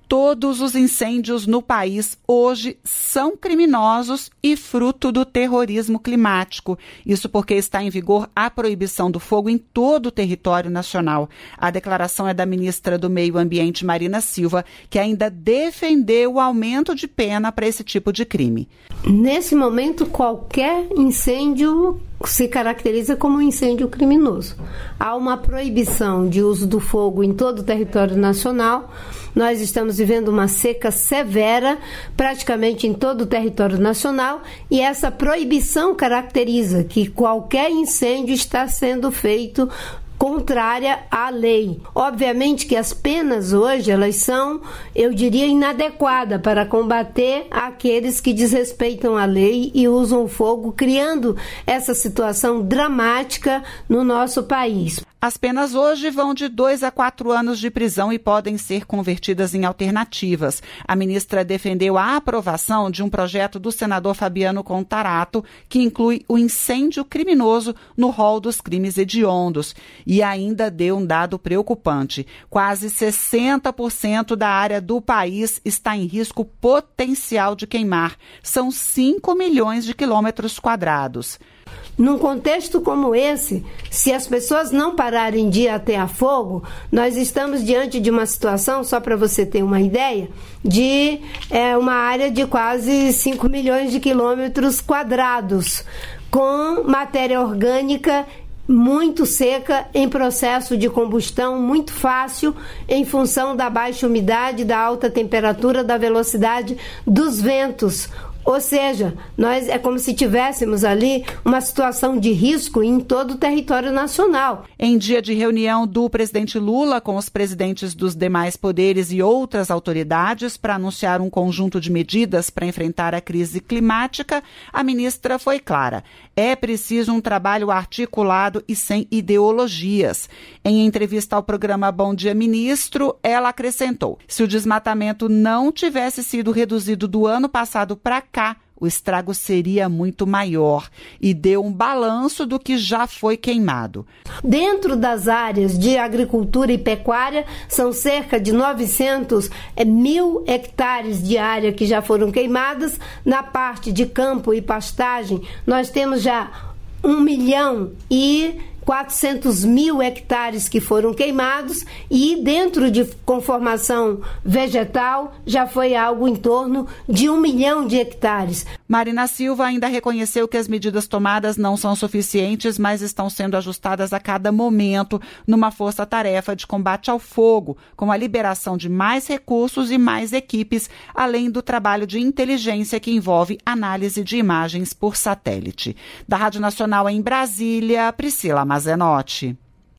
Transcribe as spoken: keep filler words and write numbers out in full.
Todos os incêndios no país hoje são criminosos e fruto do terrorismo climático. Isso porque está em vigor a proibição do fogo em todo o território nacional. A declaração é da ministra do Meio Ambiente, Marina Silva, que ainda defendeu o aumento de pena para esse tipo de crime. Nesse momento, qualquer incêndio se caracteriza como um incêndio criminoso. Há uma proibição de uso do fogo em todo o território nacional. Nós estamos vivendo uma seca severa, praticamente em todo o território nacional, e essa proibição caracteriza que qualquer incêndio está sendo feito contrária à lei. Obviamente que as penas hoje, elas são, eu diria, inadequadas para combater aqueles que desrespeitam a lei e usam o fogo, criando essa situação dramática no nosso país. As penas hoje vão de dois a quatro anos de prisão e podem ser convertidas em alternativas. A ministra defendeu a aprovação de um projeto do senador Fabiano Contarato, que inclui o incêndio criminoso no rol dos crimes hediondos. E ainda deu um dado preocupante. Quase sessenta por cento da área do país está em risco potencial de queimar. São cinco milhões de quilômetros quadrados. Num contexto como esse, se as pessoas não pararem de atear fogo, nós estamos diante de uma situação, só para você ter uma ideia, de é, uma área de quase cinco milhões de quilômetros quadrados, com matéria orgânica muito seca, em processo de combustão muito fácil, em função da baixa umidade, da alta temperatura, da velocidade dos ventos. Ou seja, nós é como se tivéssemos ali uma situação de risco em todo o território nacional. Em dia de reunião do presidente Lula com os presidentes dos demais poderes e outras autoridades para anunciar um conjunto de medidas para enfrentar a crise climática, a ministra foi clara. É preciso um trabalho articulado e sem ideologias. Em entrevista ao programa Bom Dia Ministro, ela acrescentou: se o desmatamento não tivesse sido reduzido do ano passado para cá, o estrago seria muito maior, e deu um balanço do que já foi queimado. Dentro das áreas de agricultura e pecuária, são cerca de novecentos mil hectares de área que já foram queimadas. Na parte de campo e pastagem, nós temos já um milhão e quatrocentos mil hectares que foram queimados, e dentro de conformação vegetal já foi algo em torno de um milhão de hectares. Marina Silva ainda reconheceu que as medidas tomadas não são suficientes, mas estão sendo ajustadas a cada momento numa força-tarefa de combate ao fogo, com a liberação de mais recursos e mais equipes, além do trabalho de inteligência que envolve análise de imagens por satélite. Da Rádio Nacional em Brasília, Priscila Mazenotti.